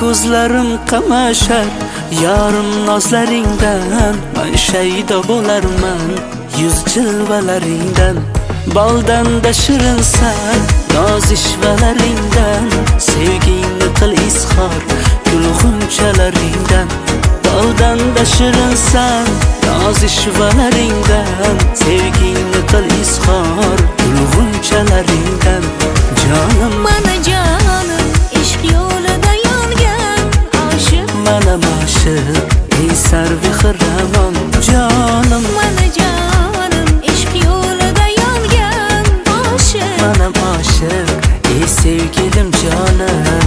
ko'zlarim qamashar yarim nozlaringdan, men shaydo bo'larman yuz jilvalaringdan. Baldanda shirinsan noz ishvalaringdan, sevgingni qil izhor gul g'unchalaringdan. Baldanda shirinsan noz ishvalaringdan, sevgingni qil izhor gul g'unchalaringdan. Jonim mana jonim, ishq yo'lida yongan oshiq. Mana oshiq, ey sarvi xirramon. Jonim Mana jonim, ishq yo'lida yongan oshiq. mana oshiq, ey sevgilim jonim.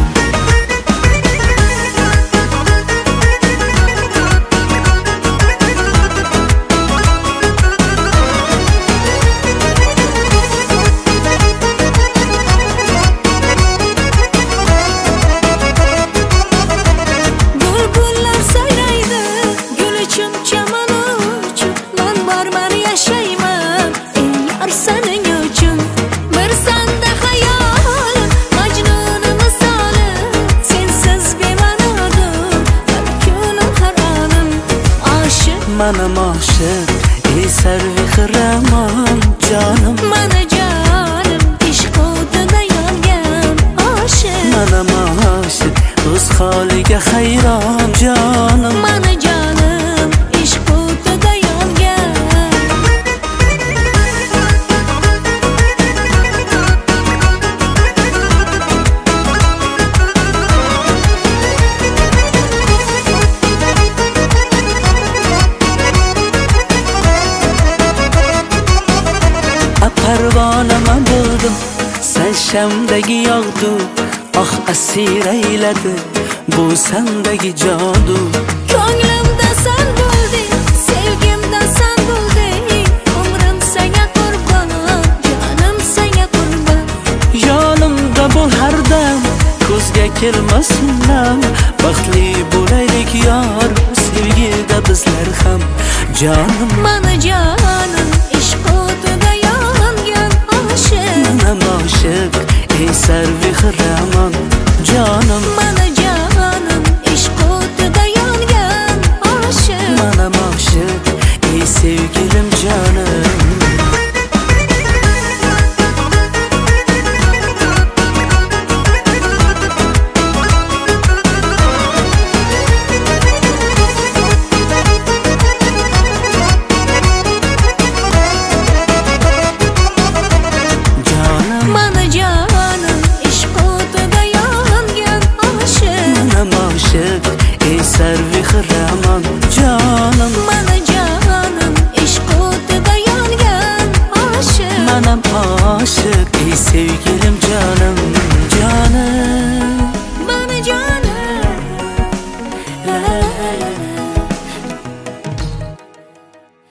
Bulbullar sayraydi, gul uchun chaman uchun. Men barmar yashayman, ey yar sening uchun. Bir sanda hayolim, majnuni misoli. Sensiz bema'nodir, har kunim har onim. Oshiq Mana oshiq, ey sarvi xirramon. Jonim mana jonim, ishq o'tida yongan oshiq. mana oshiq, o'z holiga hayron. Jonim Mana jonim, ishq o'tida yongan. Parvonaman bo'ldim, sen shamdagi yog'du. Oh asir ayladi bu sandagi jodu. Ko'nglimda sen bo'lding, sevgimda sen bo'lding. Umrim senga qurbon, jonim senga qurbon. Yonimda bo'l har dam, ko'zga kelmasin nam. Baxtli bo'laylik yor, sevgida bizlar ham. Jonim Mana jonim, ishq o'tida yongan oshiq. mana oshiq, ey sarvi xirramon. Jonim Mana jonim, ishq o'tida yongan oshiq. mana oshiq, ey sevgilim jonim. Mana jonim, ishq o'tida yongan oshiq. Mana oshiq, ey sarvi xirramon. Jonim Mana jonim, ishq o'tida yongan oshiq. mana oshiq, ey sevgilim